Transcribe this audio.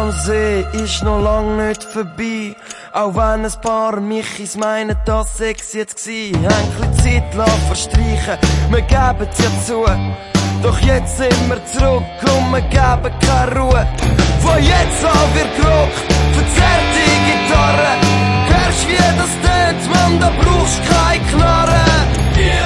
See ist noch lang nicht vorbei. Auch wenn ein paar Michis meinen, das sechs jetzt gsi. Ein bisschen Zeit lassen verstreichen, wir geben's ja zu. Doch jetzt sind wir zurück und wir geben keine Ruhe. Von jetzt an